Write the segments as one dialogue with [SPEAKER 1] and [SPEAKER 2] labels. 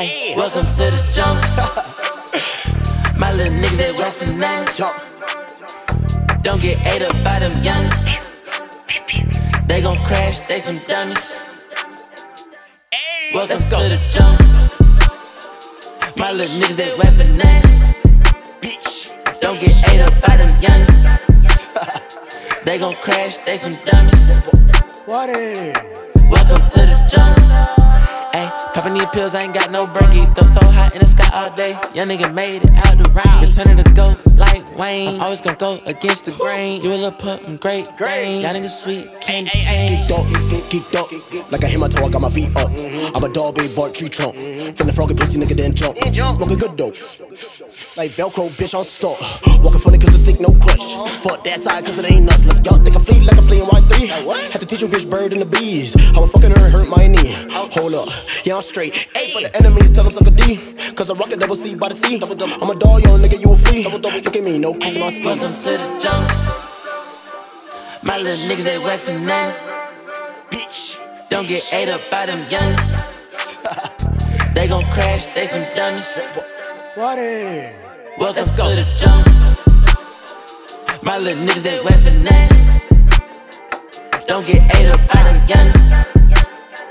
[SPEAKER 1] Ay, welcome to the jungle. My little niggas that work for nothing. Don't get ate up by them youngins. They gon' crash, they some dummies. Welcome to the jungle. My little niggas that work for nothing. Don't get ate up by them youngins. They gon' crash, they some dummies. Welcome to the jungle. Ayy, poppin' these pills, I ain't got no breaky. Though so hot in the sky all day. Young nigga made it out the round. Returning to go like Wayne. Always gon' go against the grain. You a little pup, I'm great. Y'all niggas sweet, candy cane.
[SPEAKER 2] Geeked up. Like I hit my toe, I got my feet up. I'm a dog, big bark, tree trunk. Finna froggy pussy, nigga, then jump. Smoking good dope. Like Velcro, bitch, on stalk. Walking funny cause the stick no crutch. Fuck that side cause it ain't nuts. Let's go. Think I fleet like I'm fleeing Y3. Had to teach you bitch bird and the bees. How I fucking her hurt my knee. Hold up, yeah, I'm straight. A for the enemies, tell them suck a D. Cause I rock a double C by the sea. I'm a dog, young nigga, you a flea. Look at me, no kiss my sleeve.
[SPEAKER 1] Welcome to the jungle. My little niggas that work for nothing.
[SPEAKER 2] Bitch,
[SPEAKER 1] don't get ate up by them youngins. They gon' crash, they some dummies. Welcome to the jungle. My little niggas that work for nothing. Don't get ate up by them youngins.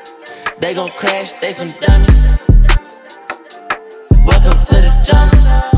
[SPEAKER 1] They gon' crash, they some dummies. Welcome to the jungle.